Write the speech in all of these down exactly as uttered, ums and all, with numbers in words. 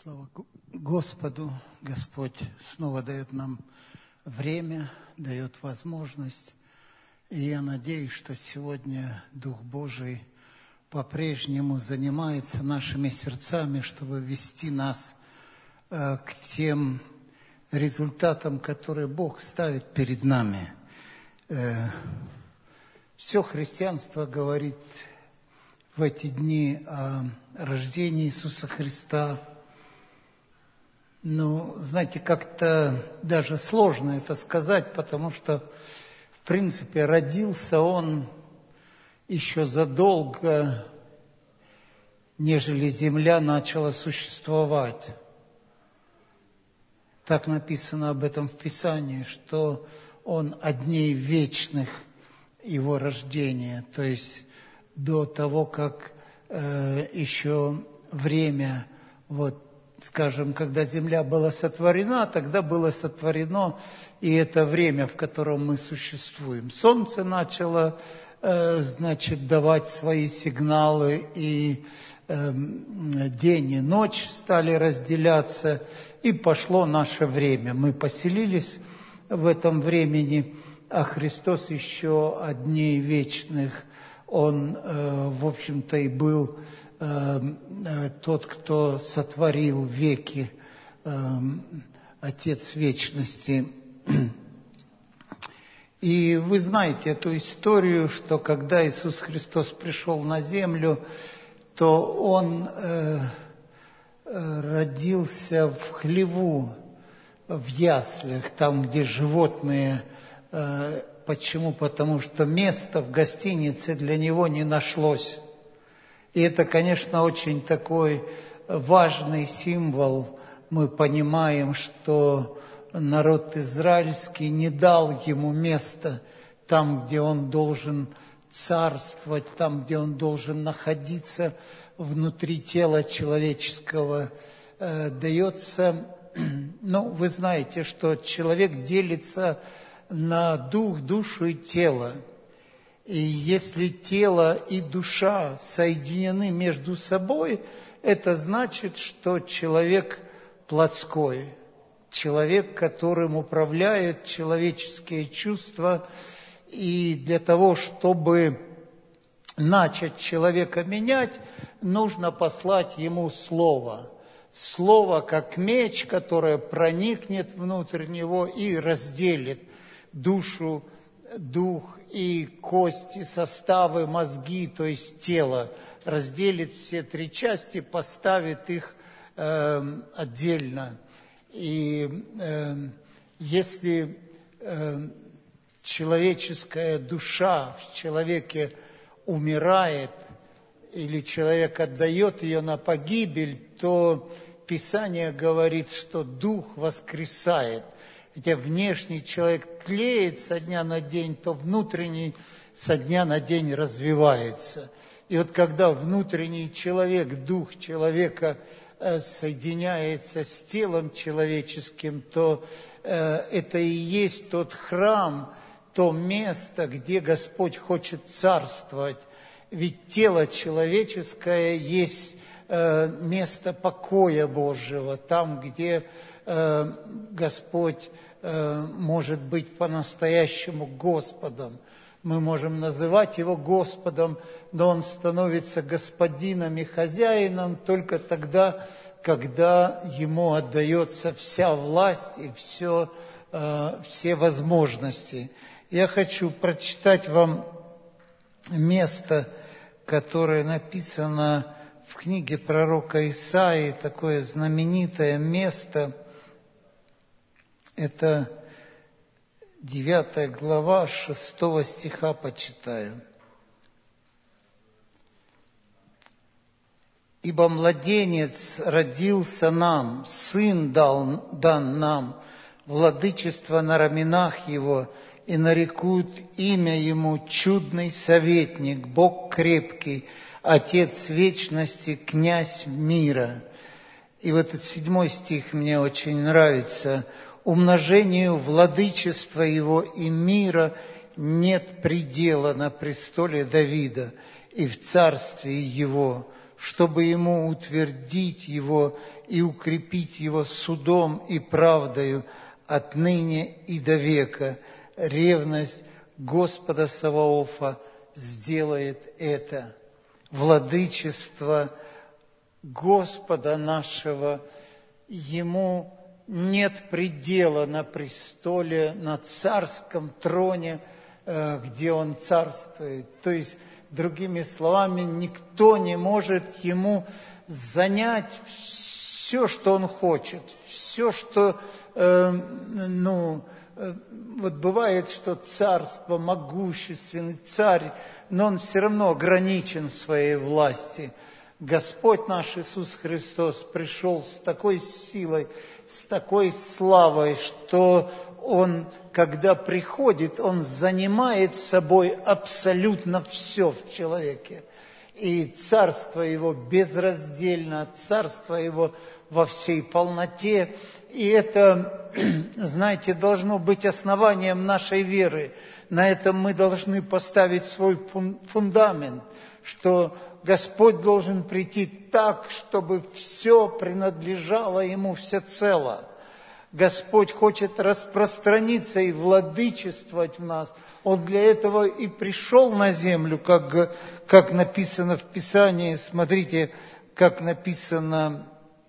Слава Господу! Господь снова дает нам время, дает возможность. И я надеюсь, что сегодня Дух Божий по-прежнему занимается нашими сердцами, чтобы вести нас э, к тем результатам, которые Бог ставит перед нами. Э, все христианство говорит в эти дни о рождении Иисуса Христа. Ну, знаете, как-то даже сложно это сказать, потому что, в принципе, родился Он еще задолго, нежели земля начала существовать. Так написано об этом в Писании, что Он от дней вечных Его рождения, то есть до того, как э, еще время, вот, скажем, когда земля была сотворена, тогда было сотворено и это время, в котором мы существуем. Солнце начало, э, значит, давать свои сигналы, и э, день и ночь стали разделяться, и пошло наше время. Мы поселились в этом времени, а Христос еще от дней вечных, Он, э, в общем-то, и был тот, кто сотворил веки, Отец вечности. И вы знаете эту историю, что когда Иисус Христос пришел на землю, то Он родился в хлеву, в яслях, там, где животные. Почему? Потому что места в гостинице для Него не нашлось. И это, конечно, очень такой важный символ. Мы понимаем, что народ израильский не дал ему места там, где он должен царствовать, там, где он должен находиться внутри тела человеческого. Дается, ну, вы знаете, что человек делится на дух, душу и тело. И если тело и душа соединены между собой, это значит, что человек плотской, человек, которым управляют человеческие чувства. И для того, чтобы начать человека менять, нужно послать ему слово. Слово, как меч, которое проникнет внутрь него и разделит душу, дух и кости, составы, мозги, то есть тело, разделит все три части, поставит их э, отдельно. И э, если э, человеческая душа в человеке умирает, или человек отдает ее на погибель, то Писание говорит, что дух воскресает. Хотя внешний человек тлеет со дня на день, то внутренний со дня на день развивается. И вот когда внутренний человек, дух человека соединяется с телом человеческим, то это и есть тот храм, то место, где Господь хочет царствовать. Ведь тело человеческое есть место покоя Божьего, там, где Господь может быть по-настоящему Господом. Мы можем называть Его Господом, но Он становится господином и хозяином только тогда, когда Ему отдается вся власть и все, все возможности. Я хочу прочитать вам место, которое написано в книге пророка Исаии, такое знаменитое место. Это девятая глава, шестого стиха почитаю. «Ибо младенец родился нам, сын дал, дан нам, владычество на раменах его, и нарекут имя ему чудный советник, Бог крепкий, Отец вечности, князь мира». И вот этот седьмой стих мне очень нравится. «Умножению владычества его и мира нет предела на престоле Давида и в царстве его, чтобы ему утвердить его и укрепить его судом и правдою отныне и до века. Ревность Господа Саваофа сделает это. Владычество Господа нашего, Ему нет предела на престоле, на царском троне, где Он царствует. То есть, другими словами, никто не может Ему занять все, что Он хочет, все, что, э, ну, э, вот бывает, что царство, могущественный царь, но он все равно ограничен в своей власти. Господь наш Иисус Христос пришел с такой силой, с такой славой, что Он, когда приходит, Он занимает собой абсолютно все в человеке. И царство Его безраздельно, царство Его во всей полноте. И это, знаете, должно быть основанием нашей веры. На этом мы должны поставить свой фундамент, что Господь должен прийти так, чтобы все принадлежало Ему всецело. Господь хочет распространиться и владычествовать в нас. Он для этого и пришел на землю, как, как написано в Писании. Смотрите, как написано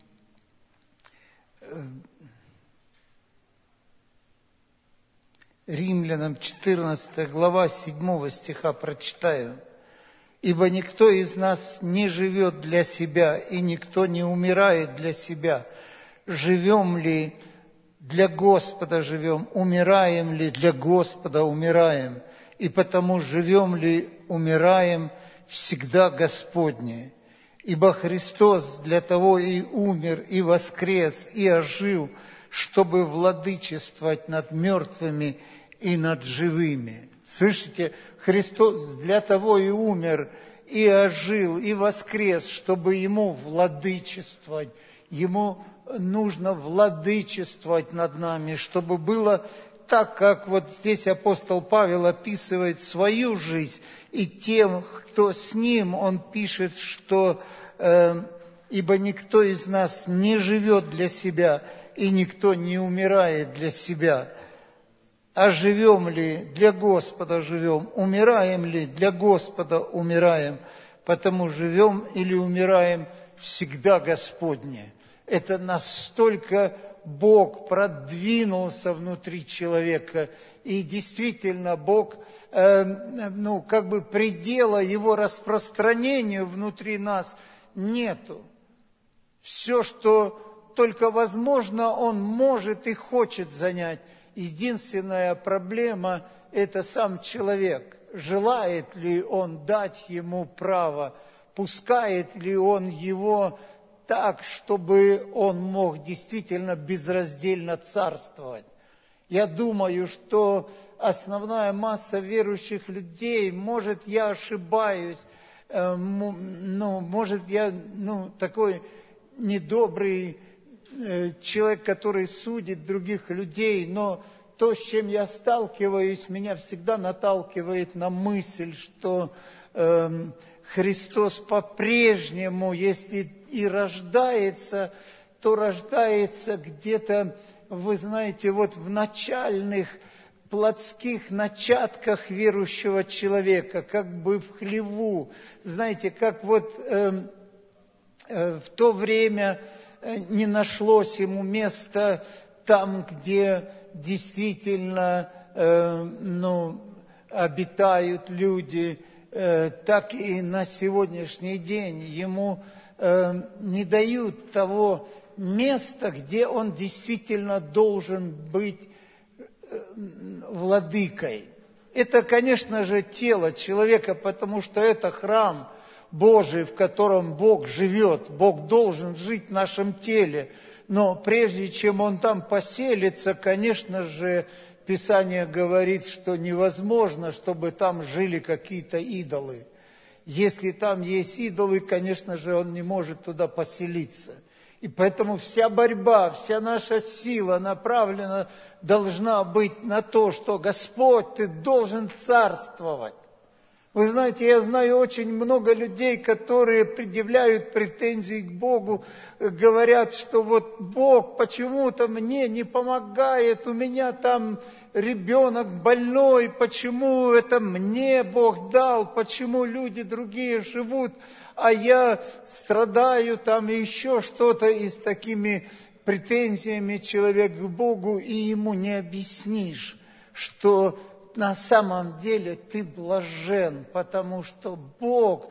Римлянам четырнадцатая глава седьмого стиха прочитаю. «Ибо никто из нас не живет для себя, и никто не умирает для себя. Живем ли для Господа живем, умираем ли для Господа умираем, и потому живем ли, умираем, всегда Господне. Ибо Христос для того и умер, и воскрес, и ожил, чтобы владычествовать над мертвыми и над живыми». Слышите, Христос для того и умер, и ожил, и воскрес, чтобы Ему владычествовать. Ему нужно владычествовать над нами, чтобы было так, как вот здесь апостол Павел описывает свою жизнь, и тем, кто с ним, он пишет, что э, «Ибо никто из нас не живет для себя, и никто не умирает для себя». А живем ли для Господа живем, умираем ли для Господа умираем, потому живем или умираем всегда Господне. Это настолько Бог продвинулся внутри человека, и действительно Бог, э, ну, как бы предела Его распространению внутри нас нету. Все, что только возможно, Он может и хочет занять. Единственная проблема – это сам человек. Желает ли он дать ему право, пускает ли он его так, чтобы он мог действительно безраздельно царствовать. Я думаю, что основная масса верующих людей, может, я ошибаюсь, э, ну, может, я ну, такой недобрый человек, который судит других людей, но то, с чем я сталкиваюсь, меня всегда наталкивает на мысль, что э, Христос по-прежнему, если и рождается, то рождается где-то, вы знаете, вот в начальных плотских начатках верующего человека, как бы в хлеву. Знаете, как вот э, э, в то время не нашлось ему места там, где действительно э, ну, обитают люди, э, так и на сегодняшний день ему э, не дают того места, где он действительно должен быть э, владыкой. Это, конечно же, тело человека, потому что это храм Божий, в котором Бог живет. Бог должен жить в нашем теле. Но прежде чем Он там поселится, конечно же, Писание говорит, что невозможно, чтобы там жили какие-то идолы. Если там есть идолы, конечно же, Он не может туда поселиться. И поэтому вся борьба, вся наша сила направлена должна быть на то, что Господь, Ты должен царствовать. Вы знаете, я знаю очень много людей, которые предъявляют претензии к Богу, говорят, что вот Бог почему-то мне не помогает, у меня там ребенок больной, почему это мне Бог дал, почему люди другие живут, а я страдаю там и еще что-то, и с такими претензиями человек к Богу, и ему не объяснишь, что на самом деле ты блажен, потому что Бог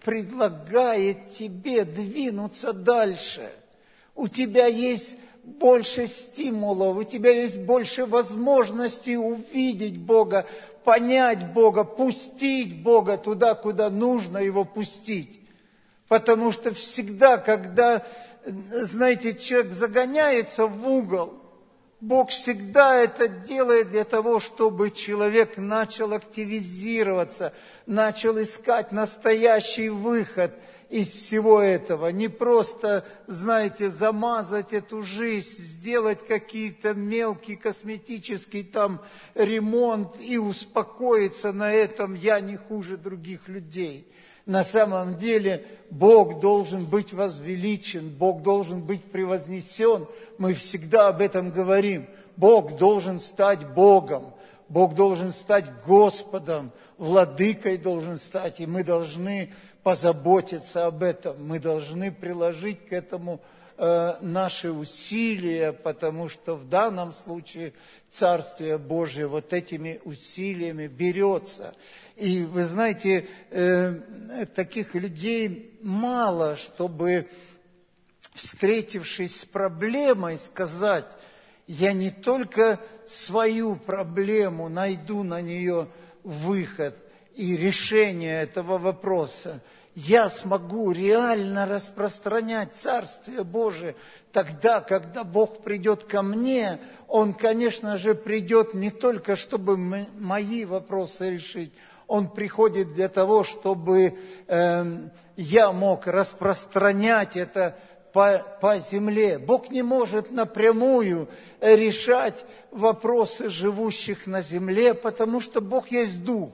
предлагает тебе двинуться дальше. У тебя есть больше стимулов, у тебя есть больше возможностей увидеть Бога, понять Бога, пустить Бога туда, куда нужно Его пустить. Потому что всегда, когда, знаете, человек загоняется в угол, Бог всегда это делает для того, чтобы человек начал активизироваться, начал искать настоящий выход из всего этого. Не просто, знаете, замазать эту жизнь, сделать какие-то мелкий косметический там ремонт и успокоиться на этом: я не хуже других людей. На самом деле Бог должен быть возвеличен, Бог должен быть превознесен. Мы всегда об этом говорим. Бог должен стать Богом, Бог должен стать Господом, Владыкой должен стать, и мы должны позаботиться об этом. Мы должны приложить к этому э, наши усилия, потому что в данном случае Царствие Божие вот этими усилиями берется. И вы знаете, э, таких людей мало, чтобы, встретившись с проблемой, сказать: я не только свою проблему найду на нее выход и решение этого вопроса, я смогу реально распространять Царствие Божие. Тогда, когда Бог придет ко мне, Он, конечно же, придет не только, чтобы мои вопросы решить, Он приходит для того, чтобы э, я мог распространять это по, по земле. Бог не может напрямую решать вопросы живущих на земле, потому что Бог есть Дух.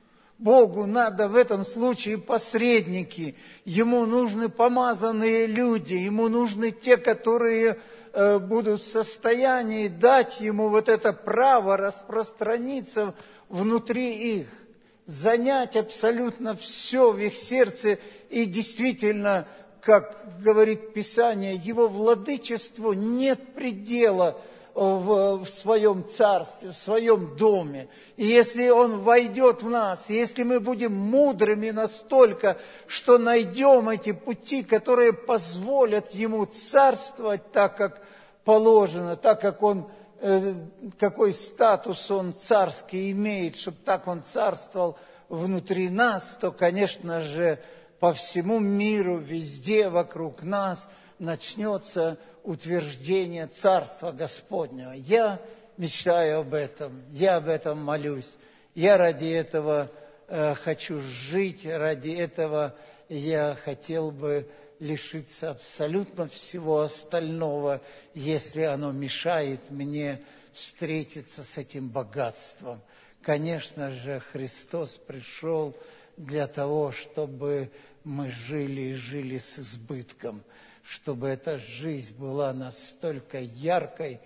Богу надо в этом случае посредники, Ему нужны помазанные люди, Ему нужны те, которые э, будут в состоянии дать Ему вот это право распространиться внутри их, занять абсолютно все в их сердце. И действительно, как говорит Писание, Его владычеству нет предела в, в своем царстве, в своем доме. И если Он войдет в нас, если мы будем мудрыми настолько, что найдем эти пути, которые позволят Ему царствовать так, как положено, так, как Он, э, какой статус Он царский имеет, чтобы так Он царствовал внутри нас, то, конечно же, по всему миру, везде вокруг нас начнется утверждение Царства Господнего. Я мечтаю об этом, я об этом молюсь, я ради этого э, хочу жить, ради этого я хотел бы лишиться абсолютно всего остального, если оно мешает мне встретиться с этим богатством. Конечно же, Христос пришел для того, чтобы мы жили и жили с избытком, чтобы эта жизнь была настолько яркой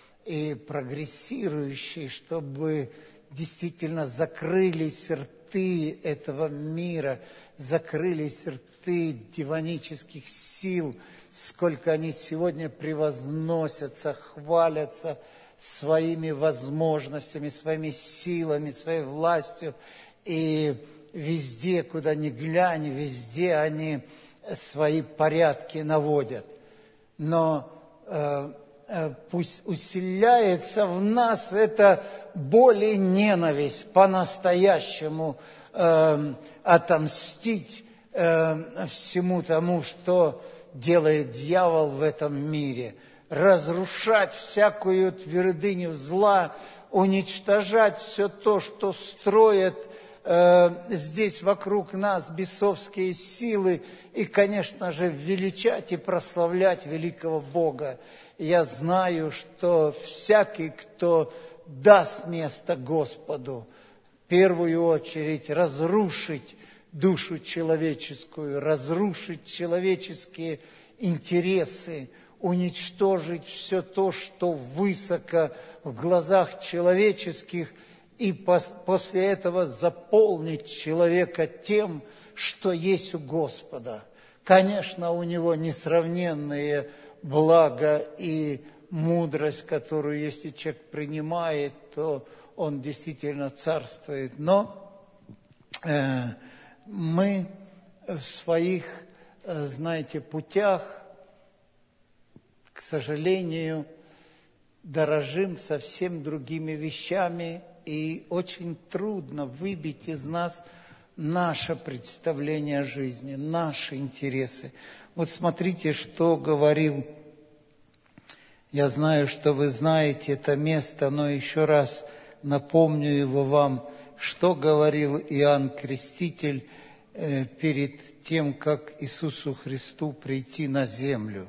и прогрессирующей, чтобы действительно закрылись рты этого мира, закрылись рты демонических сил, сколько они сегодня превозносятся, хвалятся своими возможностями, своими силами, своей властью. И везде, куда ни глянь, везде они свои порядки наводят. Но э, э, пусть усиляется в нас эта боль и ненависть по-настоящему э, отомстить э, всему тому, что делает дьявол в этом мире, разрушать всякую твердыню зла, уничтожать все то, что строит э, здесь вокруг нас бесовские силы, и, конечно же, величать и прославлять великого Бога. Я знаю, что всякий, кто даст место Господу, первую очередь разрушить душу человеческую, разрушить человеческие интересы, уничтожить все то, что высоко в глазах человеческих, и пос- после этого заполнить человека тем, что есть у Господа. Конечно, у него несравненные блага и мудрость, которую, если человек принимает, то он действительно царствует. Но э, мы в своих, э, знаете, путях, к сожалению, дорожим совсем другими вещами, и очень трудно выбить из нас наше представление о жизни, наши интересы. Вот смотрите, что говорил, я знаю, что вы знаете это место, но еще раз напомню его вам, что говорил Иоанн Креститель э, перед тем, как Иисусу Христу прийти на землю.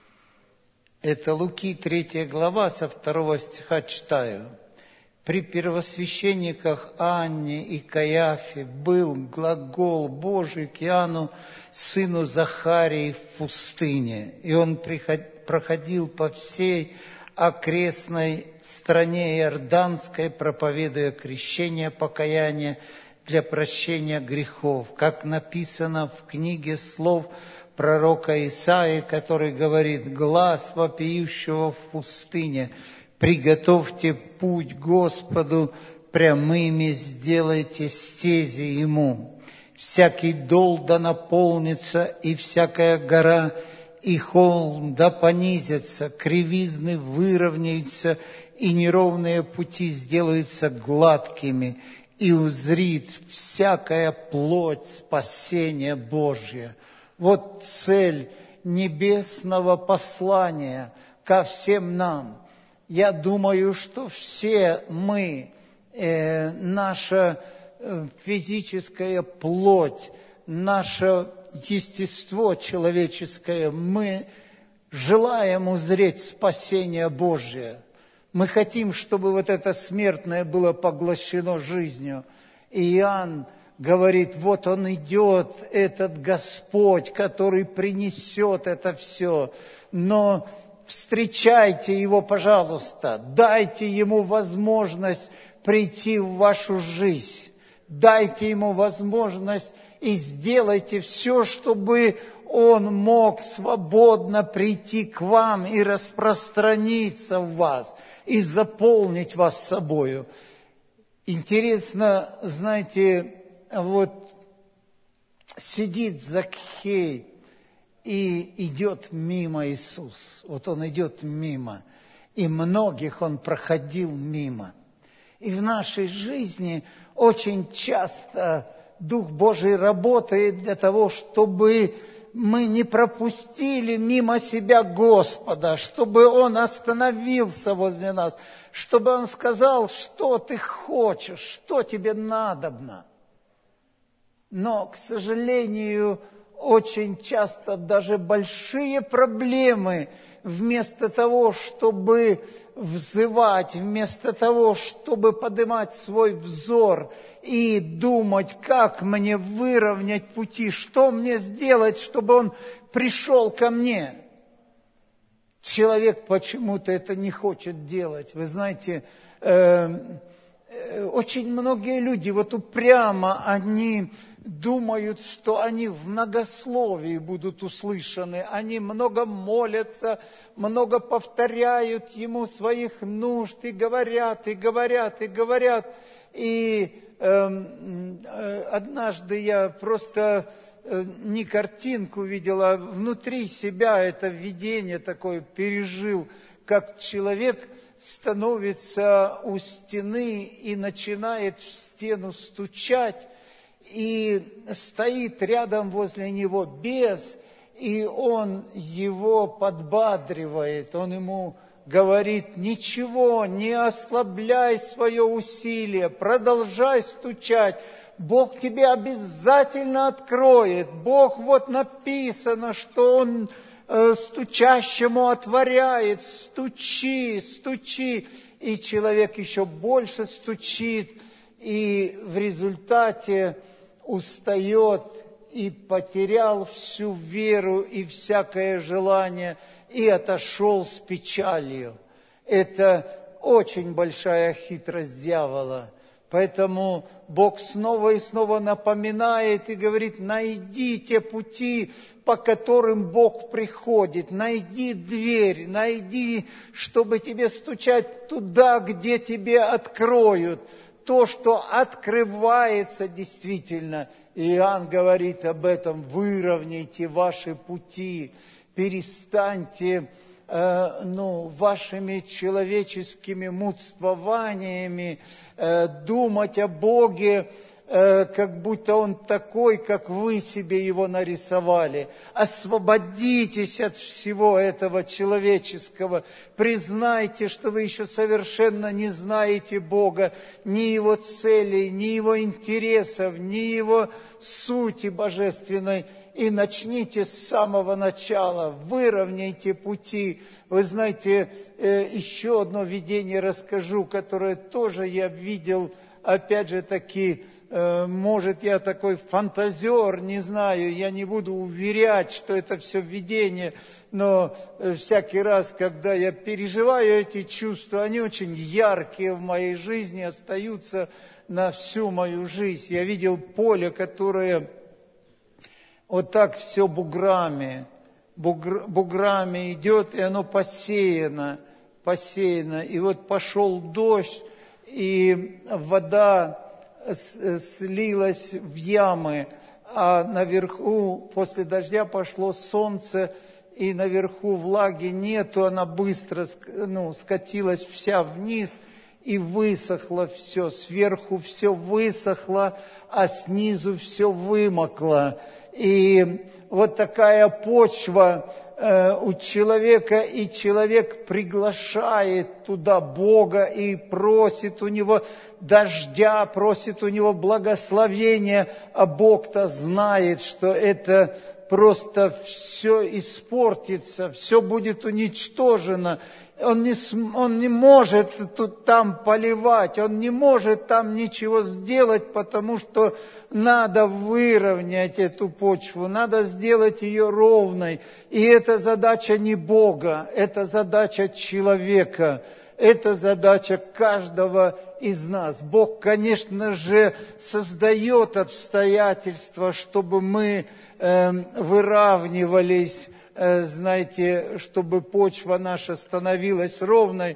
Это Луки третья глава, со второго стиха читаю. «При первосвященниках Анне и Каяфе был глагол Божий к Иоанну, сыну Захарии, в пустыне, и он проходил по всей окрестной стране Иорданской, проповедуя крещение покаяния для прощения грехов, как написано в книге слов пророка Исаии, который говорит: «Глас вопиющего в пустыне, приготовьте путь Господу, прямыми сделайте стези Ему. Всякий дол да наполнится, и всякая гора и холм да понизятся, кривизны выровняются, и неровные пути сделаются гладкими, и узрит всякая плоть спасения Божье». Вот цель небесного послания ко всем нам. Я думаю, что все мы, э, наша э, физическая плоть, наше естество человеческое, мы желаем узреть спасение Божие. Мы хотим, чтобы вот это смертное было поглощено жизнью. И Иоанн говорит: вот он идет, этот Господь, который принесет это все. Но встречайте его, пожалуйста, дайте ему возможность прийти в вашу жизнь. Дайте ему возможность и сделайте все, чтобы он мог свободно прийти к вам и распространиться в вас, и заполнить вас собою. Интересно, знаете, вот сидит Закхей и идет мимо Иисус. Вот он идет мимо, и многих он проходил мимо. И в нашей жизни очень часто Дух Божий работает для того, чтобы мы не пропустили мимо себя Господа, чтобы Он остановился возле нас, чтобы Он сказал, что ты хочешь, что тебе надобно. Но, к сожалению, очень часто даже большие проблемы, вместо того, чтобы взывать, вместо того, чтобы поднимать свой взор и думать, как мне выровнять пути, что мне сделать, чтобы он пришел ко мне. Человек почему-то это не хочет делать. Вы знаете, э, э, очень многие люди вот упрямо, они думают, что они в многословии будут услышаны. Они много молятся, много повторяют ему своих нужд, и говорят, и говорят, и говорят. И э, э, однажды я просто э, не картинку видел, а внутри себя это видение такое пережил, как человек становится у стены и начинает в стену стучать, и стоит рядом возле него бес, и он его подбадривает, он ему говорит: ничего, не ослабляй свое усилие, продолжай стучать, Бог тебе обязательно откроет. Бог, вот написано, что Он э, стучащему отворяет, стучи, стучи. И человек еще больше стучит, и в результате устает и потерял всю веру и всякое желание, и отошел с печалью. Это очень большая хитрость дьявола. Поэтому Бог снова и снова напоминает и говорит: найдите пути, по которым Бог приходит. Найди дверь, найди, чтобы тебе стучать туда, где тебе откроют. То, что открывается действительно. И Иоанн говорит об этом: выровняйте ваши пути, перестаньте э, ну, вашими человеческими мудствованиями э, думать о Боге, э, как будто Он такой, как вы себе Его нарисовали. Освободитесь от всего этого человеческого. Признайте, что вы еще совершенно не знаете Бога, ни Его целей, ни Его интересов, ни Его сути божественной. И начните с самого начала, выровняйте пути. Вы знаете, еще одно видение расскажу, которое тоже я видел, опять же таки, может, я такой фантазер, не знаю, я не буду уверять, что это все видение, но всякий раз, когда я переживаю эти чувства, они очень яркие в моей жизни, остаются на всю мою жизнь. Я видел поле, которое вот так все буграми, бугр, буграми идет, и оно посеяно, посеяно. И вот пошел дождь, и вода слилась в ямы, а наверху после дождя пошло солнце, и наверху влаги нету, она быстро ну, скатилась вся вниз, и высохло все, сверху все высохло, а снизу все вымокло. И вот такая почва э, у человека, и человек приглашает туда Бога и просит у Него дождя, просит у Него благословения, а Бог-то знает, что это просто все испортится, все будет уничтожено. Он не, он не может тут, там поливать, он не может там ничего сделать, потому что надо выровнять эту почву, надо сделать ее ровной. И это задача не Бога, это задача человека, это задача каждого из нас. Бог, конечно же, создает обстоятельства, чтобы мы э, выравнивались, знаете, чтобы почва наша становилась ровной,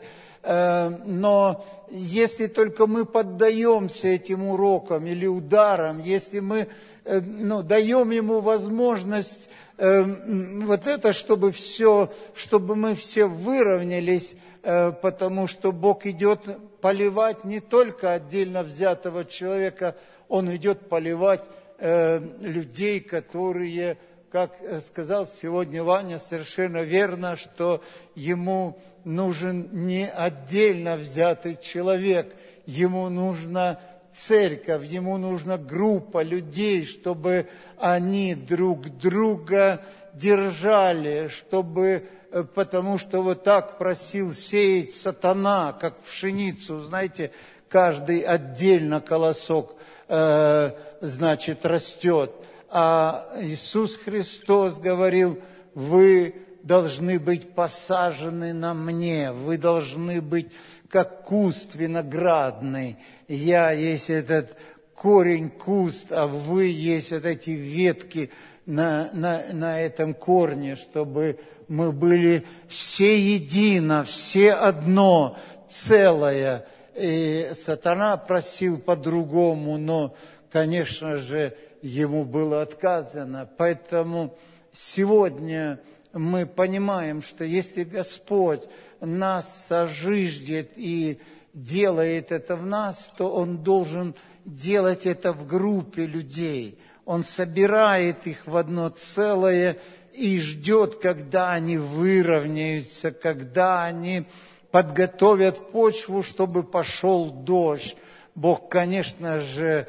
но если только мы поддаемся этим урокам или ударам, если мы ну, даем ему возможность вот это, чтобы все, чтобы мы все выровнялись, потому что Бог идет поливать не только отдельно взятого человека, Он идет поливать людей, которые... Как сказал сегодня Ваня, совершенно верно, что ему нужен не отдельно взятый человек, ему нужна церковь, ему нужна группа людей, чтобы они друг друга держали, чтобы, потому что вот так просил сеять сатана, как пшеницу, знаете, каждый отдельно колосок, э, значит, растет. А Иисус Христос говорил: вы должны быть посажены на мне, вы должны быть как куст виноградный. Я есть этот корень, куст, а вы есть вот эти ветки на, на, на этом корне, чтобы мы были все едино, все одно, целое. И сатана просил по-другому, но, конечно же, ему было отказано. Поэтому сегодня мы понимаем, что если Господь нас сожиждет и делает это в нас, то Он должен делать это в группе людей. Он собирает их в одно целое и ждет, когда они выровняются, когда они подготовят почву, чтобы пошел дождь. Бог, конечно же,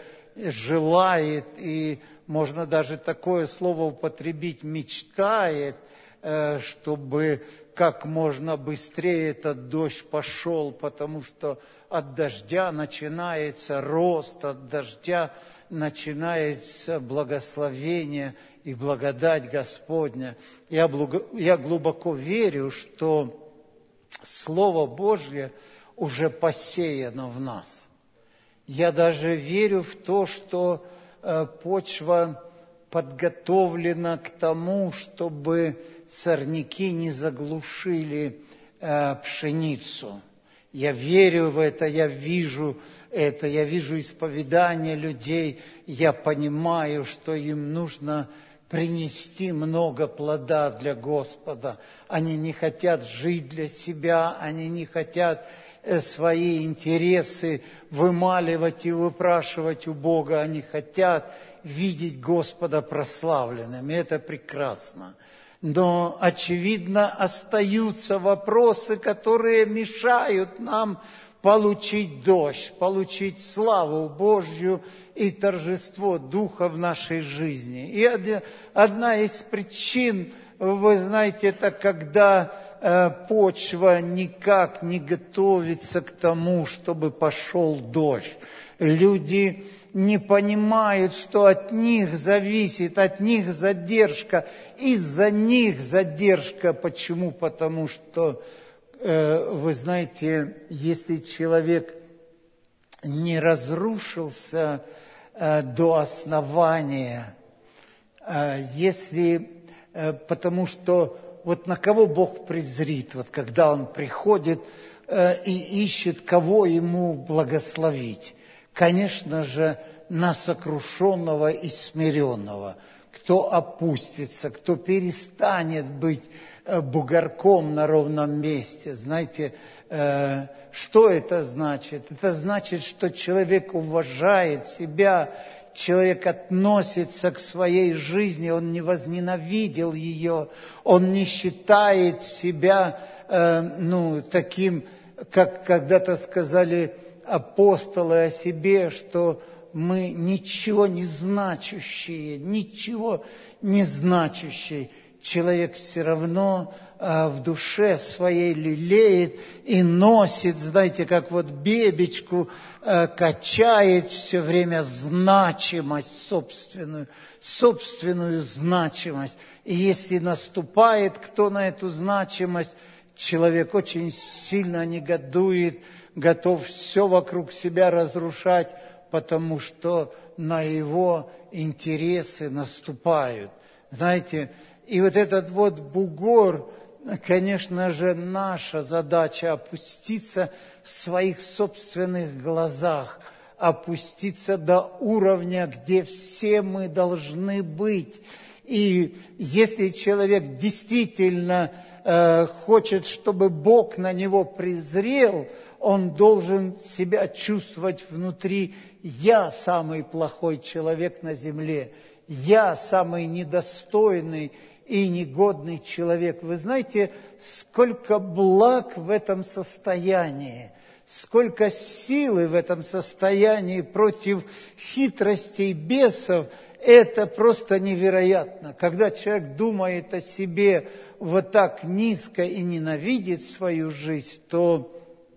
желает, и можно даже такое слово употребить, мечтает, чтобы как можно быстрее этот дождь пошел, потому что от дождя начинается рост, от дождя начинается благословение и благодать Господня. Я, благо, я глубоко верю, что Слово Божье уже посеяно в нас. Я даже верю в то, что э, почва подготовлена к тому, чтобы сорняки не заглушили э, пшеницу. Я верю в это, я вижу это, я вижу исповедание людей, я понимаю, что им нужно принести много плода для Господа. Они не хотят жить для себя, они не хотят свои интересы вымаливать и выпрашивать у Бога, они хотят видеть Господа прославленным, и это прекрасно. Но, очевидно, остаются вопросы, которые мешают нам получить дождь, получить славу Божью и торжество Духа в нашей жизни. И одна из причин, вы знаете, это когда э, почва никак не готовится к тому, чтобы пошел дождь. Люди не понимают, что от них зависит, от них задержка, из-за них задержка. Почему? Потому что, э, вы знаете, если человек не разрушился э, до основания, э, если, э, потому что вот на кого Бог презрит, вот когда Он приходит э, и ищет, кого Ему благословить. Конечно же, на сокрушенного и смиренного, кто опустится, кто перестанет быть бугорком на ровном месте. Знаете, что это значит? Это значит, что человек уважает себя, человек относится к своей жизни, он не возненавидел ее, он не считает себя ну, таким, как когда-то сказали апостолы о себе, что мы ничего не значащие, ничего не значащий. Человек все равно а, в душе своей лелеет и носит, знаете, как вот бебечку, а, качает все время значимость собственную, собственную значимость. И если наступает кто на эту значимость, человек очень сильно негодует, готов все вокруг себя разрушать, потому что на его интересы наступают. Знаете, и вот этот вот бугор, конечно же, наша задача опуститься в своих собственных глазах, опуститься до уровня, где все мы должны быть. И если человек действительно э, хочет, чтобы Бог на него презрел, он должен себя чувствовать внутри: я самый плохой человек на земле, я самый недостойный и негодный человек. Вы знаете, сколько благ в этом состоянии, сколько силы в этом состоянии против хитростей бесов. Это просто невероятно. Когда человек думает о себе вот так низко и ненавидит свою жизнь, то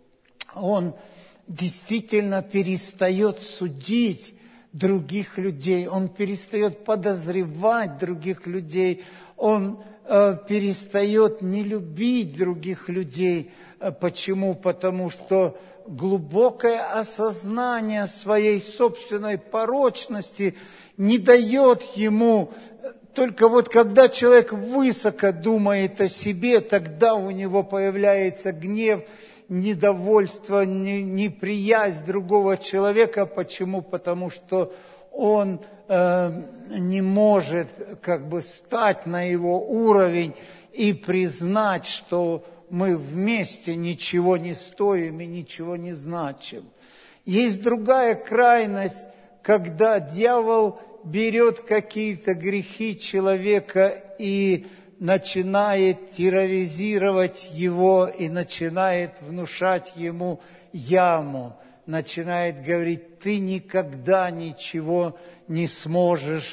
он действительно перестает судить других людей, он перестает подозревать других людей, он э, перестает не любить других людей. Почему? Потому что глубокое осознание своей собственной порочности не дает ему. Только вот когда человек высоко думает о себе, тогда у него появляется гнев, недовольство, неприязнь другого человека. Почему? Потому что он э, не может как бы стать на его уровень и признать, что мы вместе ничего не стоим и ничего не значим. Есть другая крайность, когда дьявол берет какие-то грехи человека и начинает терроризировать его и начинает внушать ему яму, начинает говорить: ты никогда ничего не сможешь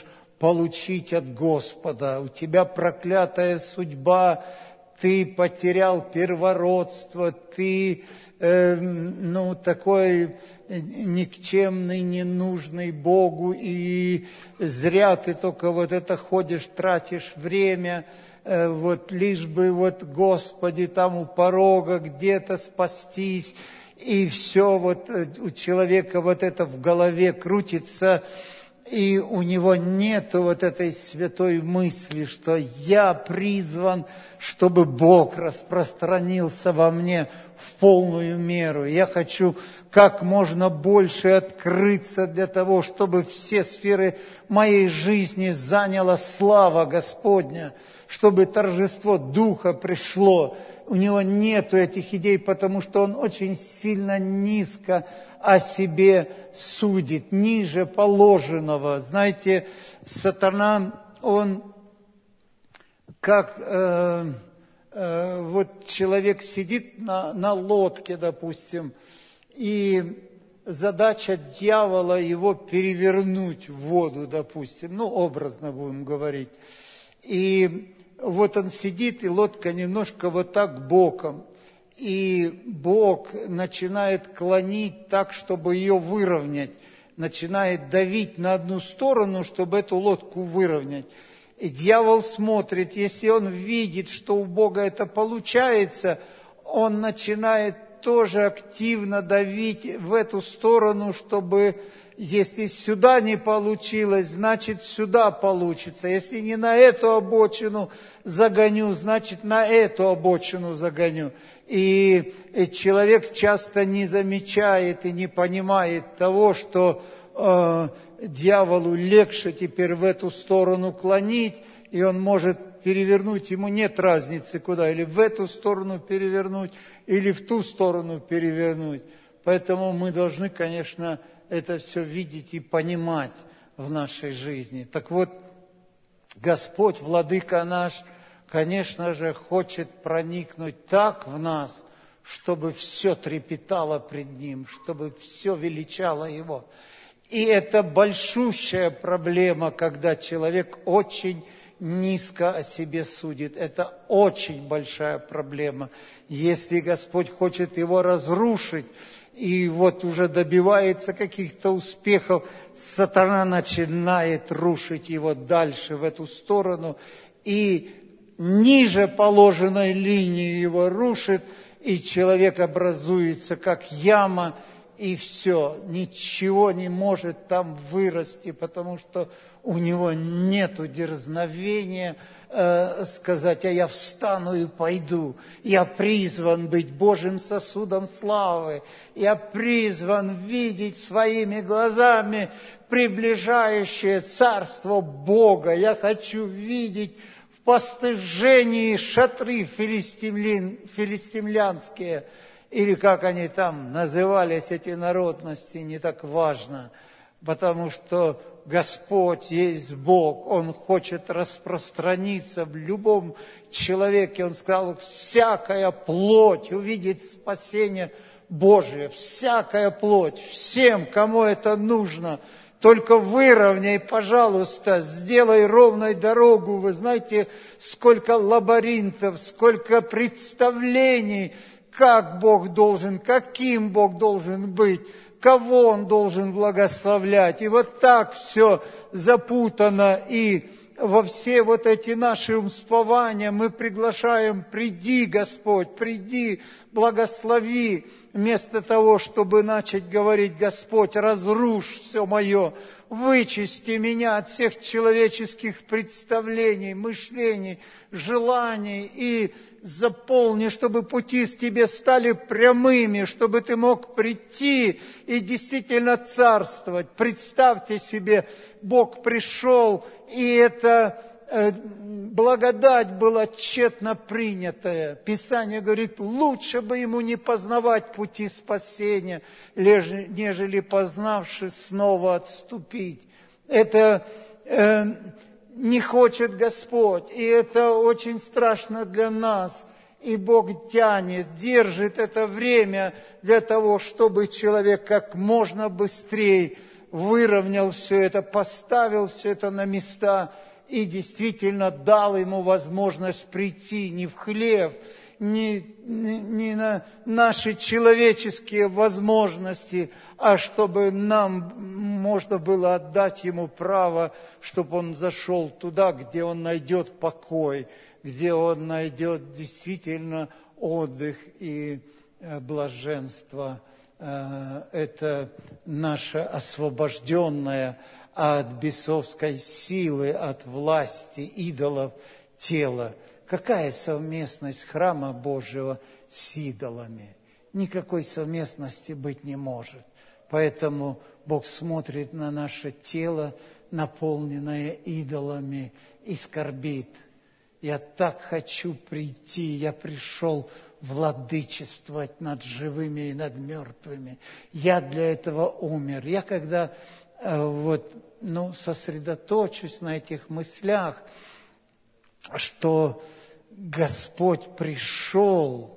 получить от Господа. У тебя проклятая судьба, ты потерял первородство, ты э, ну, такой никчемный, ненужный Богу, и зря ты только вот это ходишь, тратишь время, э, вот лишь бы вот, Господи, там у порога где-то спастись, и все вот у человека вот это в голове крутится, и у него нет вот этой святой мысли, что я призван, чтобы Бог распространился во мне в полную меру. Я хочу как можно больше открыться для того, чтобы все сферы моей жизни заняла слава Господня, чтобы торжество Духа пришло. У него нету этих идей, потому что он очень сильно низко о себе судит, ниже положенного. Знаете, сатана, он как э, э, вот человек сидит на, на лодке, допустим, и задача дьявола его перевернуть в воду, допустим, ну, образно будем говорить. И вот он сидит, и лодка немножко вот так боком. И Бог начинает клонить так, чтобы ее выровнять, начинает давить на одну сторону, чтобы эту лодку выровнять. И дьявол смотрит, если он видит, что у Бога это получается, он начинает тоже активно давить в эту сторону, чтобы, если сюда не получилось, значит сюда получится. Если не на эту обочину загоню, значит на эту обочину загоню. И человек часто не замечает и не понимает того, что э, дьяволу легче теперь в эту сторону клонить, и он может перевернуть, ему нет разницы куда, или в эту сторону перевернуть, или в ту сторону перевернуть. Поэтому мы должны, конечно, это все видеть и понимать в нашей жизни. Так вот, Господь, Владыка наш, конечно же, хочет проникнуть так в нас, чтобы все трепетало пред Ним, чтобы все величало Его. И это большущая проблема, когда человек очень низко о себе судит. Это очень большая проблема. Если Господь хочет его разрушить, и вот уже добивается каких-то успехов, сатана начинает рушить его дальше в эту сторону, и ниже положенной линии его рушит, и человек образуется как яма, и все, ничего не может там вырасти, потому что у него нету дерзновения э, сказать, а я встану и пойду. Я призван быть Божьим сосудом славы. Я призван видеть своими глазами приближающее царство Бога. Я хочу видеть в постыжении шатры филистимлян, филистимлянские, или как они там назывались, эти народности, не так важно, потому что Господь есть Бог, Он хочет распространиться в любом человеке. Он сказал, всякая плоть увидит спасение Божие, всякая плоть, всем, кому это нужно. Только выровняй, пожалуйста, сделай ровной дорогу. Вы знаете, сколько лабиринтов, сколько представлений, как Бог должен, каким Бог должен быть, кого Он должен благословлять. И вот так все запутано. И во все вот эти наши умствования мы приглашаем, приди, Господь, приди, благослови. Вместо того, чтобы начать говорить, Господь, разрушь все мое, вычисти меня от всех человеческих представлений, мышлений, желаний и заполни, чтобы пути с Тебе стали прямыми, чтобы Ты мог прийти и действительно царствовать. Представьте себе, Бог пришел, и это э, благодать была тщетно принятая. Писание говорит, лучше бы ему не познавать пути спасения, нежели познавши снова отступить. Это э, не хочет Господь, и это очень страшно для нас. И Бог тянет, держит это время для того, чтобы человек как можно быстрее выровнял все это, поставил все это на места и действительно дал ему возможность прийти не в хлев, не, не, не на наши человеческие возможности, а чтобы нам можно было отдать ему право, чтобы он зашел туда, где он найдет покой, где он найдет действительно отдых и блаженство. Это наше освобожденное от бесовской силы, от власти идолов тело. Какая совместность храма Божьего с идолами? Никакой совместности быть не может. Поэтому Бог смотрит на наше тело, наполненное идолами, и скорбит. Я так хочу прийти, я пришел владычествовать над живыми и над мертвыми. Я для этого умер. Я когда э, вот, ну, сосредоточусь на этих мыслях, что Господь пришел,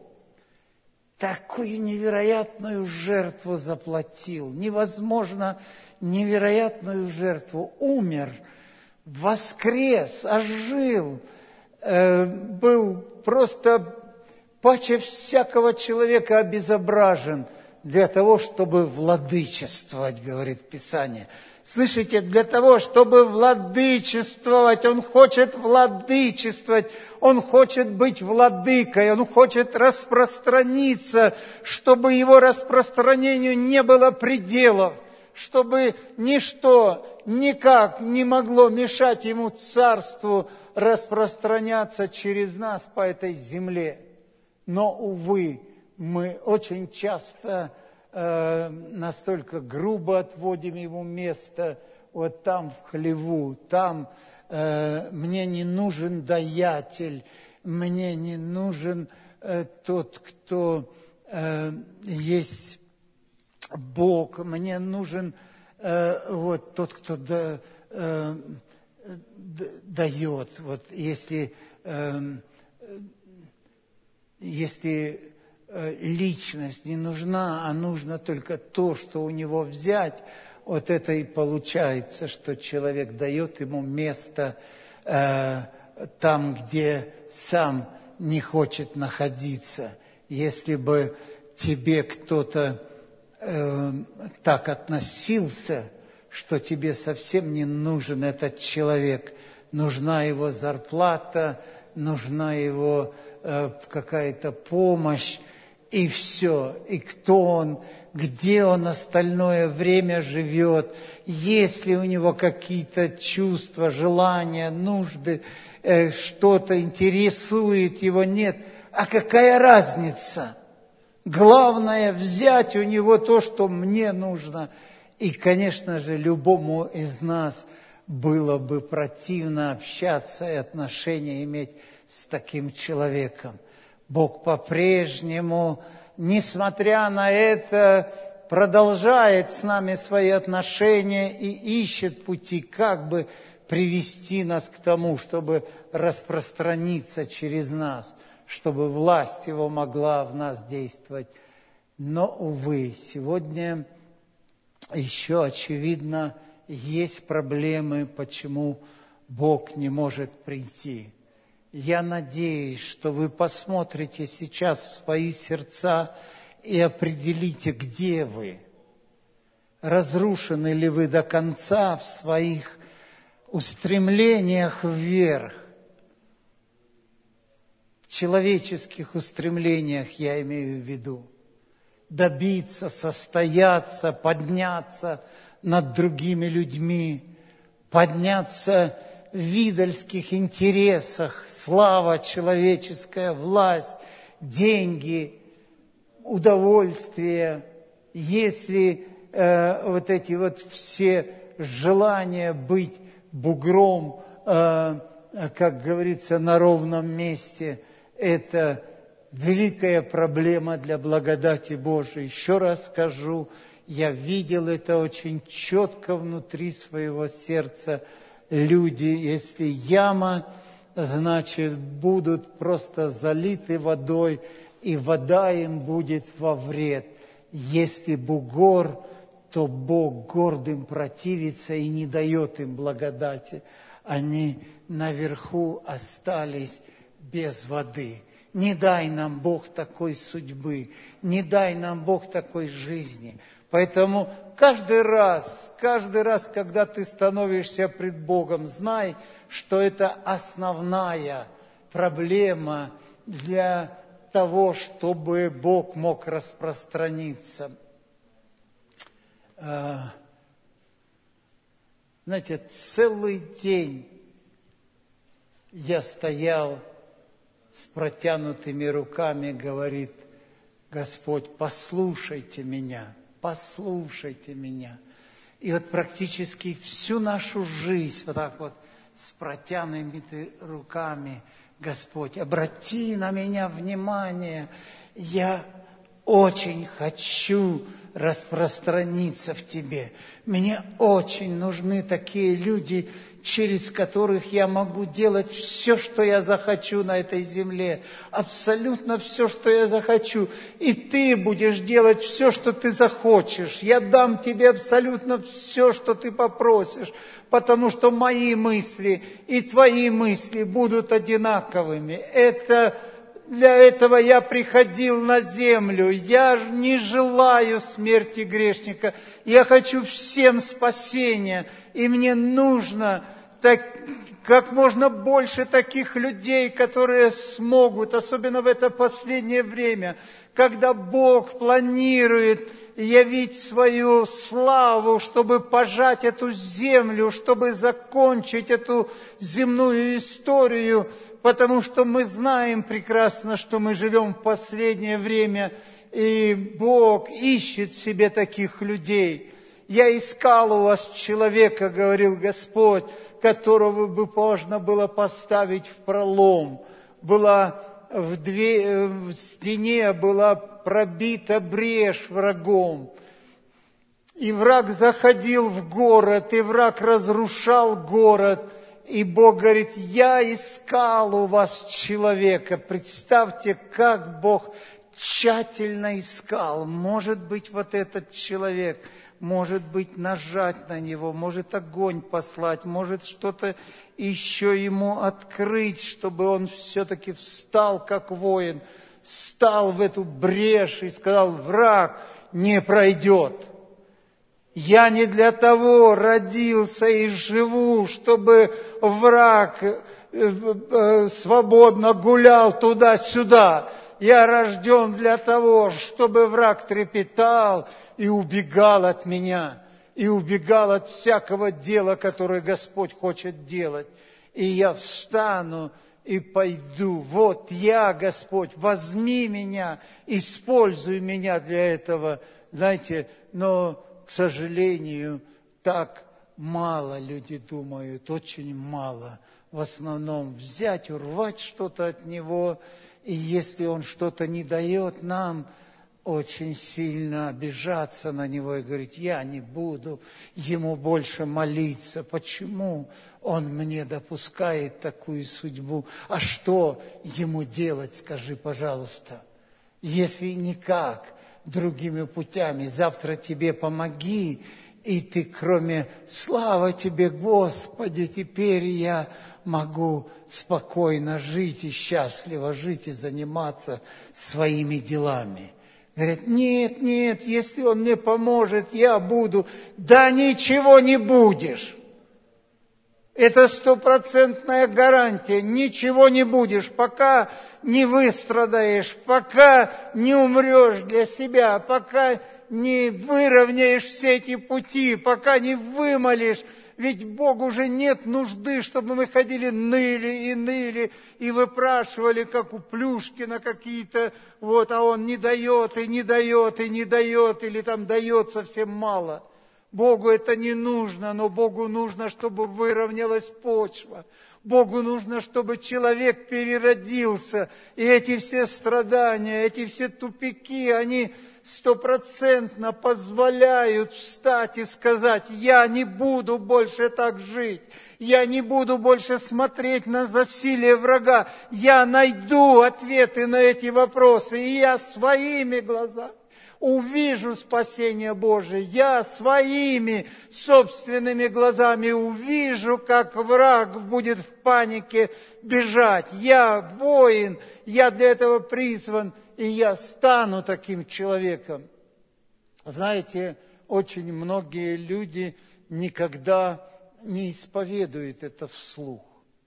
такую невероятную жертву заплатил, невозможно невероятную жертву, умер, воскрес, ожил, э, был просто паче всякого человека обезображен для того, чтобы владычествовать, говорит Писание. Слышите, для того, чтобы владычествовать, Он хочет владычествовать, Он хочет быть владыкой, Он хочет распространиться, чтобы Его распространению не было пределов, чтобы ничто никак не могло мешать Ему царству распространяться через нас по этой земле. Но, увы, мы очень часто э, настолько грубо отводим ему место, вот там в хлеву, там э, мне не нужен даятель, мне не нужен э, тот, кто э, есть Бог, мне нужен э, вот тот, кто да, э, дает. Вот если... Э, Если э, личность не нужна, а нужно только то, что у него взять, вот это и получается, что человек дает ему место э, там, где сам не хочет находиться. Если бы тебе кто-то э, так относился, что тебе совсем не нужен этот человек, нужна его зарплата, нужна его какая-то помощь, и все. И кто он, где он остальное время живет, есть ли у него какие-то чувства, желания, нужды, что-то интересует его, нет. А какая разница? Главное взять у него то, что мне нужно. И, конечно же, любому из нас было бы противно общаться и отношения иметь с таким человеком. Бог по-прежнему, несмотря на это, продолжает с нами свои отношения и ищет пути, как бы привести нас к тому, чтобы распространиться через нас, чтобы власть Его могла в нас действовать. Но, увы, сегодня еще, очевидно, есть проблемы, почему Бог не может прийти. Я надеюсь, что вы посмотрите сейчас в свои сердца и определите, где вы. Разрушены ли вы до конца в своих устремлениях вверх? В человеческих устремлениях я имею в виду. Добиться, состояться, подняться над другими людьми, подняться в идольских интересах, слава человеческая, власть, деньги, удовольствие, если э, вот эти вот все желания быть бугром, э, как говорится, на ровном месте, это великая проблема для благодати Божией. Еще раз скажу, я видел это очень четко внутри своего сердца. Люди, если яма, значит, будут просто залиты водой, и вода им будет во вред. Если бугор, то Бог гордым противится и не дает им благодати. Они наверху остались без воды. Не дай нам, Бог, такой судьбы, не дай нам, Бог, такой жизни. Поэтому каждый раз, каждый раз, когда ты становишься пред Богом, знай, что это основная проблема для того, чтобы Бог мог распространиться. Знаете, целый день я стоял с протянутыми руками, говорит Господь, послушайте меня, послушайте меня. И вот практически всю нашу жизнь вот так вот с протянутыми руками, Господь, обрати на меня внимание, я очень хочу распространиться в Тебе. Мне очень нужны такие люди, через которых я могу делать все, что я захочу на этой земле. Абсолютно все, что я захочу. И Ты будешь делать все, что Ты захочешь. Я дам Тебе абсолютно все, что Ты попросишь. Потому что мои мысли и Твои мысли будут одинаковыми. Это... Для этого я приходил на землю. Я не желаю смерти грешника. Я хочу всем спасения. И мне нужно так, как можно больше таких людей, которые смогут, особенно в это последнее время, когда Бог планирует явить свою славу, чтобы пожать эту землю, чтобы закончить эту земную историю, потому что мы знаем прекрасно, что мы живем в последнее время, и Бог ищет себе таких людей. Я искал у вас человека, говорил Господь, которого бы можно было поставить в пролом. Была в, две, в стене была пробита брешь врагом. И враг заходил в город, и враг разрушал город. И Бог говорит, я искал у вас человека. Представьте, как Бог тщательно искал. Может быть, вот этот человек, может быть, нажать на него, может огонь послать, может что-то еще ему открыть, чтобы он все-таки встал как воин, встал в эту брешь и сказал, враг не пройдет. Я не для того родился и живу, чтобы враг свободно гулял туда-сюда. Я рожден для того, чтобы враг трепетал и убегал от меня, и убегал от всякого дела, которое Господь хочет делать. И я встану и пойду. Вот я, Господь, возьми меня, используй меня для этого. Знаете, но... К сожалению, так мало люди думают, очень мало. В основном взять, урвать что-то от него, и если он что-то не дает нам, очень сильно обижаться на него и говорить, я не буду ему больше молиться. Почему он мне допускает такую судьбу? А что ему делать, скажи, пожалуйста, если никак? Другими путями. Завтра тебе помоги, и ты, кроме слава тебе, Господи, теперь я могу спокойно жить и счастливо жить и заниматься своими делами. Говорят, нет, нет, если он мне поможет, я буду. Да ничего не будешь. Это стопроцентная гарантия. Ничего не будешь, пока не выстрадаешь, пока не умрешь для себя, пока не выровняешь все эти пути, пока не вымолишь. Ведь Богу уже нет нужды, чтобы мы ходили, ныли и ныли, и выпрашивали, как у Плюшкина какие-то, вот, а он не дает, и не дает, и не дает, или там дает совсем мало. Богу это не нужно, но Богу нужно, чтобы выровнялась почва. Богу нужно, чтобы человек переродился. И эти все страдания, эти все тупики, они стопроцентно позволяют встать и сказать, я не буду больше так жить. Я не буду больше смотреть на засилие врага. Я найду ответы на эти вопросы, и я своими глазами увижу спасение Божие. Я своими собственными глазами увижу, как враг будет в панике бежать. Я воин, я для этого призван, и я стану таким человеком. Знаете, очень многие люди никогда не исповедуют это вслух.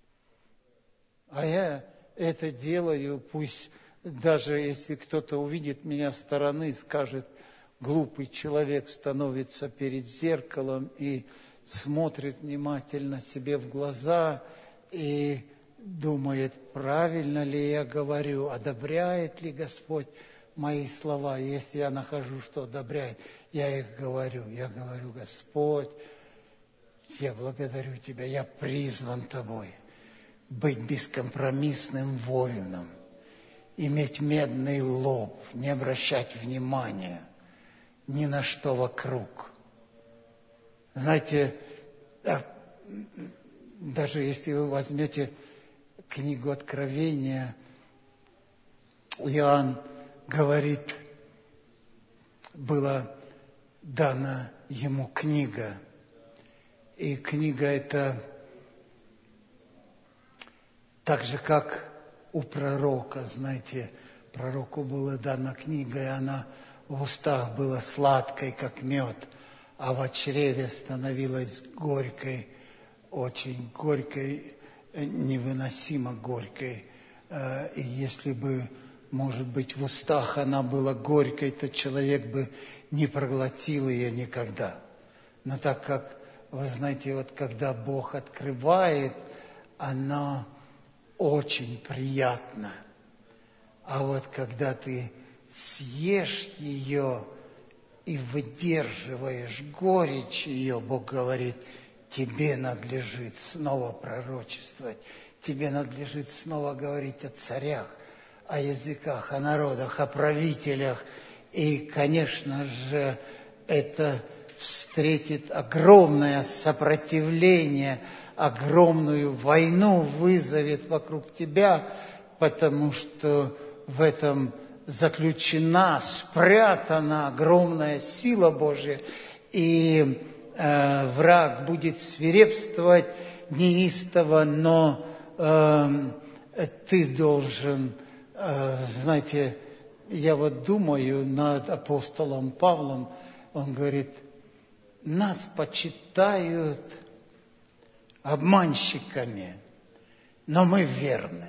А я это делаю, пусть даже если кто-то увидит меня со стороны, скажет, глупый человек становится перед зеркалом и смотрит внимательно себе в глаза и думает, правильно ли я говорю, одобряет ли Господь мои слова. Если я нахожу, что одобряет, я их говорю. Я говорю, Господь, я благодарю Тебя, я призван Тобой быть бескомпромиссным воином, иметь медный лоб, не обращать внимания ни на что вокруг. Знаете, даже если вы возьмете книгу Откровения, Иоанн говорит, была дана ему книга. И книга эта так же, как у пророка, знаете, пророку была дана книга, и она в устах была сладкой, как мед, а в чреве становилась горькой, очень горькой, невыносимо горькой. И если бы, может быть, в устах она была горькой, то человек бы не проглотил ее никогда. Но так как, вы знаете, вот когда Бог открывает, она очень приятна. А вот когда ты съешь ее и выдерживаешь горечь ее, Бог говорит, тебе надлежит снова пророчествовать, тебе надлежит снова говорить о царях, о языках, о народах, о правителях. И, конечно же, это встретит огромное сопротивление, огромную войну вызовет вокруг тебя, потому что в этом заключена, спрятана огромная сила Божья, и э, враг будет свирепствовать неистово, но э, ты должен, э, знаете, я вот думаю над апостолом Павлом, он говорит, нас почитают обманщиками, но мы верны.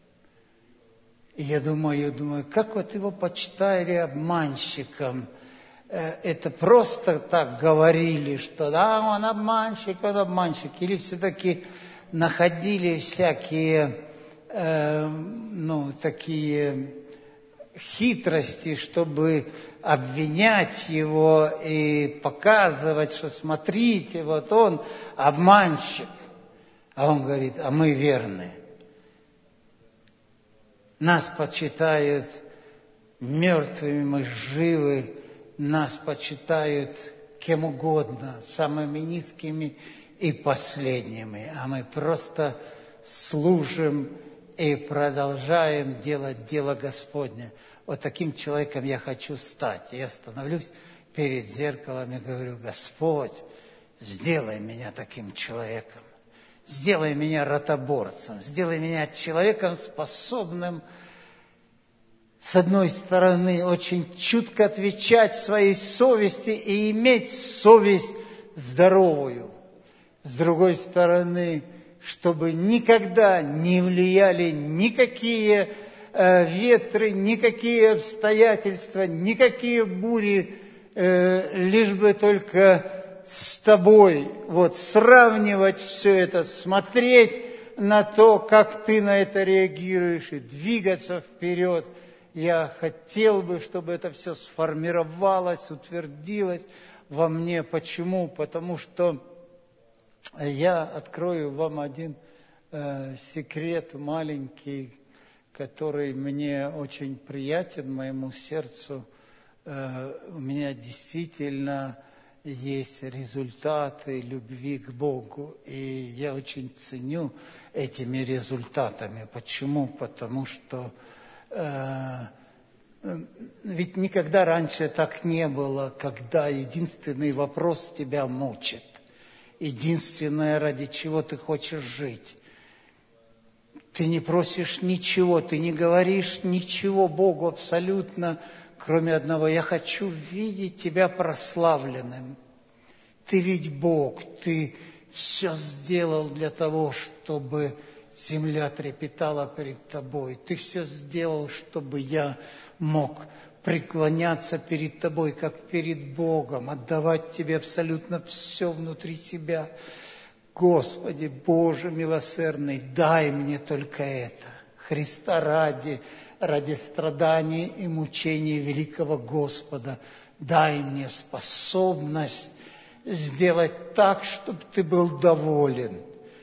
И я думаю, думаю, как вот его почитали обманщиком? Это просто так говорили, что да, он обманщик, он обманщик. Или все-таки находили всякие, э, ну, такие хитрости, чтобы обвинять его и показывать, что смотрите, вот он обманщик. А он говорит, а мы верны. Нас почитают мертвыми, мы живы, нас почитают кем угодно, самыми низкими и последними. А мы просто служим и продолжаем делать дело Господне. Вот таким человеком я хочу стать. Я становлюсь перед зеркалом и говорю, Господь, сделай меня таким человеком. Сделай меня ротоборцем, сделай меня человеком, способным, с одной стороны, очень чутко отвечать своей совести и иметь совесть здоровую. С другой стороны, чтобы никогда не влияли никакие э, ветры, никакие обстоятельства, никакие бури, э, лишь бы только с тобой, вот, сравнивать все это, смотреть на то, как ты на это реагируешь, и двигаться вперед. Я хотел бы, чтобы это все сформировалось, утвердилось во мне. Почему? Потому что я открою вам один э, секрет маленький, который мне очень приятен, моему сердцу. Э, у меня действительно есть результаты любви к Богу, и я очень ценю этими результатами. Почему? Потому что э, ведь никогда раньше так не было, когда единственный вопрос тебя мучит, единственное, ради чего ты хочешь жить. Ты не просишь ничего, ты не говоришь ничего Богу абсолютно, кроме одного: я хочу видеть тебя прославленным. Ты ведь Бог, ты все сделал для того, чтобы земля трепетала перед тобой. Ты все сделал, чтобы я мог преклоняться перед тобой, как перед Богом, отдавать тебе абсолютно все внутри себя. Господи, Боже милосердный, дай мне только это. Христа ради, ради страданий и мучений великого Господа, дай мне способность сделать так, чтобы ты был доволен.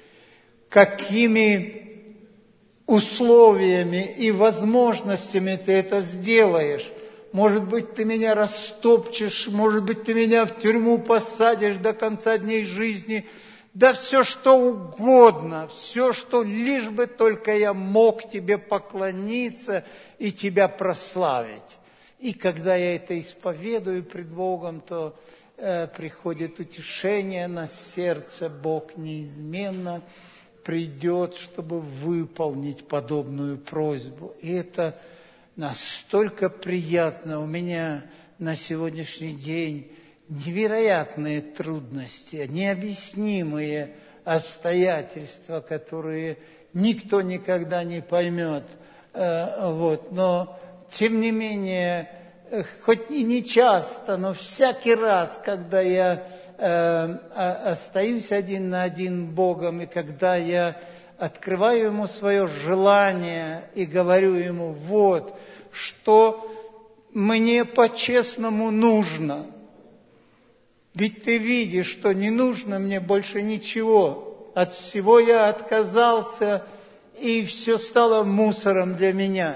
Какими условиями и возможностями ты это сделаешь? Может быть, ты меня растопчешь, может быть, ты меня в тюрьму посадишь до конца дней жизни. Да все что угодно, все, что лишь бы только я мог тебе поклониться и тебя прославить. И когда я это исповедую пред Богом, то э, приходит утешение на сердце. Бог неизменно придет, чтобы выполнить подобную просьбу. И это настолько приятно. У меня на сегодняшний день невероятные трудности, необъяснимые обстоятельства, которые никто никогда не поймет. Вот. Но, тем не менее, хоть и не часто, но всякий раз, когда я остаюсь один на один с Богом, и когда я открываю Ему свое желание и говорю Ему: вот, что мне по-честному нужно. Ведь ты видишь, что не нужно мне больше ничего. От всего я отказался, и все стало мусором для меня.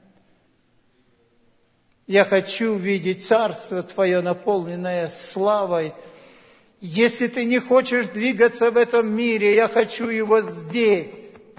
Я хочу видеть Царство Твое, наполненное славой. Если ты не хочешь двигаться в этом мире, я хочу его здесь.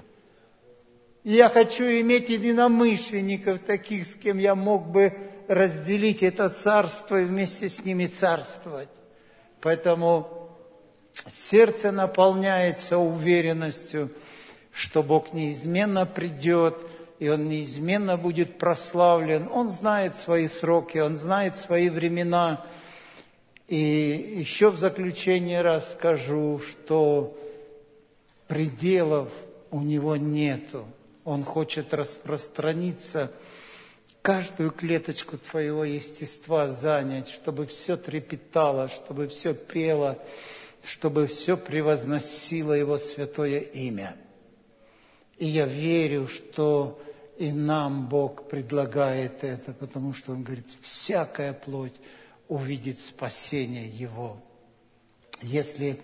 Я хочу иметь единомышленников, таких, с кем я мог бы разделить это царство и вместе с ними царствовать. Поэтому сердце наполняется уверенностью, что Бог неизменно придет, и Он неизменно будет прославлен. Он знает свои сроки, Он знает свои времена. И еще в заключение раз скажу, что пределов у Него нету. Он хочет распространиться, каждую клеточку твоего естества занять, чтобы все трепетало, чтобы все пело, чтобы все превозносило Его святое имя. И я верю, что и нам Бог предлагает это, потому что Он говорит: всякая плоть увидит спасение Его. Если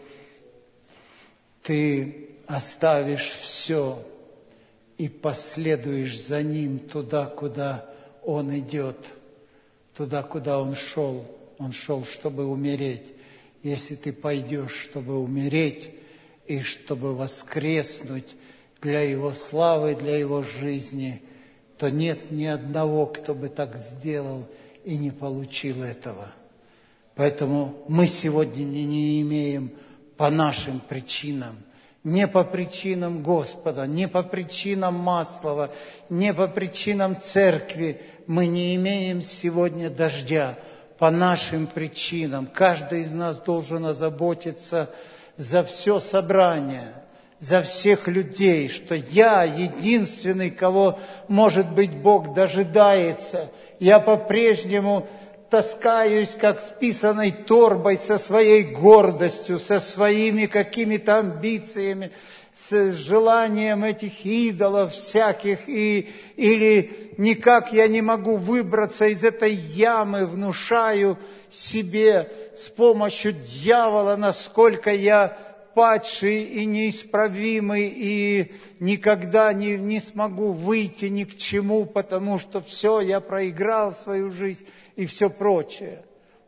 ты оставишь все и последуешь за Ним туда, куда Он идет, туда, куда Он шел. Он шел, чтобы умереть. Если ты пойдешь, чтобы умереть и чтобы воскреснуть для Его славы, для Его жизни, то нет ни одного, кто бы так сделал и не получил этого. Поэтому мы сегодня не имеем по нашим причинам, не по причинам Господа, не по причинам Маслова, не по причинам церкви. Мы не имеем сегодня дождя по нашим причинам. Каждый из нас должен озаботиться за все собрание, за всех людей, что я единственный, кого, может быть, Бог дожидается. Я по-прежнему таскаюсь, как с писаной торбой, со своей гордостью, со своими какими-то амбициями, с желанием этих идолов всяких, и, или никак я не могу выбраться из этой ямы, внушаю себе с помощью дьявола, насколько я падший и неисправимый, и никогда не, не смогу выйти ни к чему, потому что все, я проиграл свою жизнь и все прочее.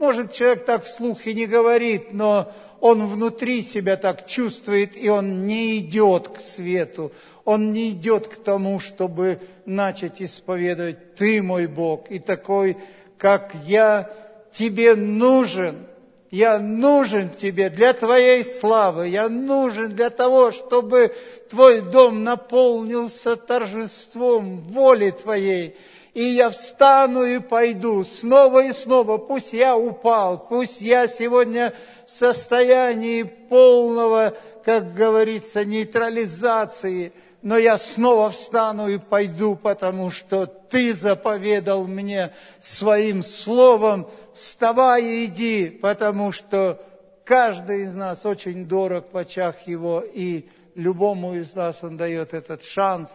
Может, человек так вслух и не говорит, но он внутри себя так чувствует, и он не идет к свету. Он не идет к тому, чтобы начать исповедовать: Ты мой Бог, и такой, как я, Тебе нужен. Я нужен Тебе для Твоей славы. Я нужен для того, чтобы Твой дом наполнился торжеством воли Твоей. И я встану и пойду снова и снова. Пусть я упал, пусть я сегодня в состоянии полного, как говорится, нейтрализации, но я снова встану и пойду, потому что Ты заповедал мне своим словом: вставай и иди, потому что каждый из нас очень дорог в очах Его, и любому из нас Он дает этот шанс.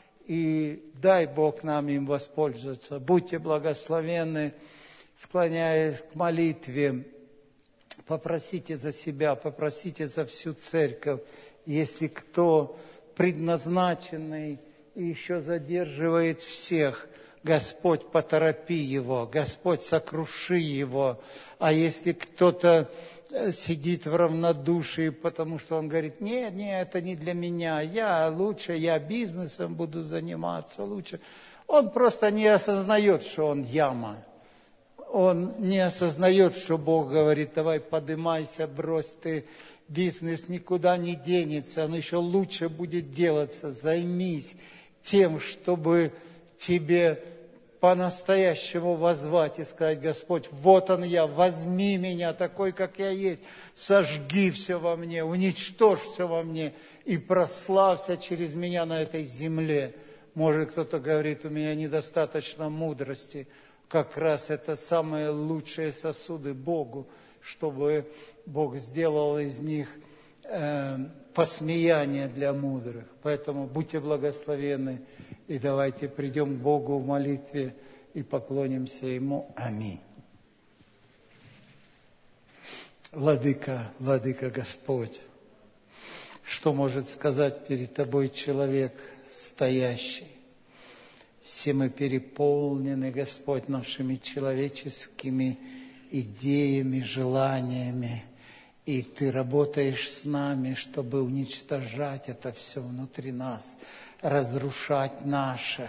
И дай Бог нам им воспользоваться. Будьте благословенны, склоняясь к молитве. Попросите за себя, попросите за всю церковь. Если кто предназначенный и еще задерживает всех, Господь, поторопи его, Господь, сокруши его. А если кто-то сидит в равнодушии, потому что он говорит: нет, нет, это не для меня, я лучше, я бизнесом буду заниматься лучше. Он просто не осознает, что он яма. Он не осознает, что Бог говорит: давай подымайся, брось ты, бизнес никуда не денется, он еще лучше будет делаться. Займись тем, чтобы тебе по-настоящему воззвать и сказать: Господь, вот он я, возьми меня такой, как я есть, сожги все во мне, уничтожь все во мне и прославься через меня на этой земле. Может, кто-то говорит: у меня недостаточно мудрости. Как раз это самые лучшие сосуды Богу, чтобы Бог сделал из них э, посмеяние для мудрых. Поэтому будьте благословенны. И давайте придем к Богу в молитве и поклонимся Ему. Аминь. Владыка, Владыка Господь, что может сказать перед Тобой человек стоящий? Все мы переполнены, Господь, нашими человеческими идеями, желаниями. И Ты работаешь с нами, чтобы уничтожать это все внутри нас, разрушать наше.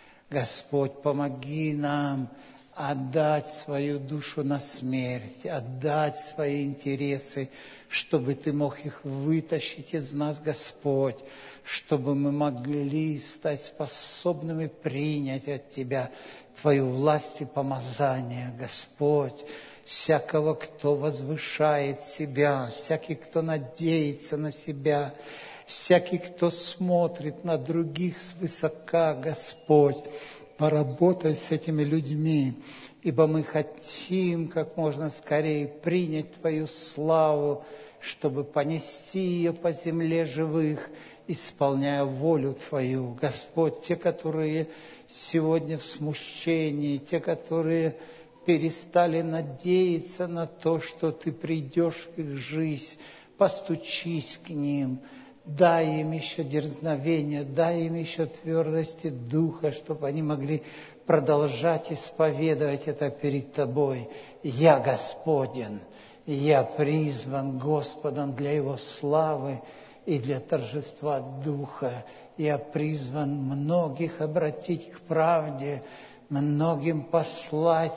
Господь, помоги нам отдать свою душу на смерть, отдать свои интересы, чтобы Ты мог их вытащить из нас, Господь, чтобы мы могли стать способными принять от Тебя Твою власть и помазание, Господь. Всякого, кто возвышает себя, всякий, кто надеется на себя, всякий, кто смотрит на других свысока, Господь, поработай с этими людьми, ибо мы хотим как можно скорее принять Твою славу, чтобы понести ее по земле живых, исполняя волю Твою. Господь, те, которые сегодня в смущении, те, которые перестали надеяться на то, что Ты придешь в их жизнь, постучись к ним, дай им еще дерзновение, дай им еще твердости духа, чтобы они могли продолжать исповедовать это перед Тобой. Я Господен, я призван Господом для Его славы и для торжества Духа. Я призван многих обратить к правде, многим послать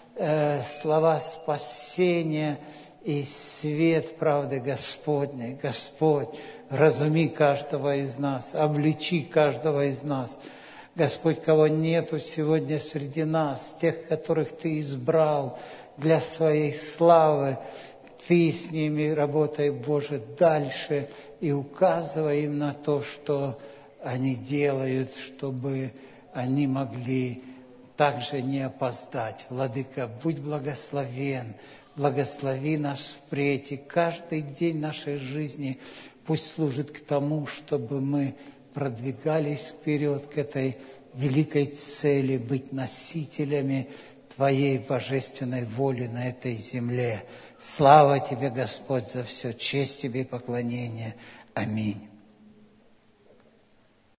э, слова спасения и свет правды Господней. Господь, разуми каждого из нас, обличи каждого из нас. Господь, кого нету сегодня среди нас, тех, которых Ты избрал для Своей славы, Ты с ними работай, Боже, дальше и указывай им на то, что они делают, чтобы они могли также не опоздать. Владыка, будь благословен, благослови нас впредь, и каждый день нашей жизни пусть служит к тому, чтобы мы продвигались вперед к этой великой цели, быть носителями Твоей божественной воли на этой земле. Слава Тебе, Господь, за все, честь Тебе и поклонение. Аминь.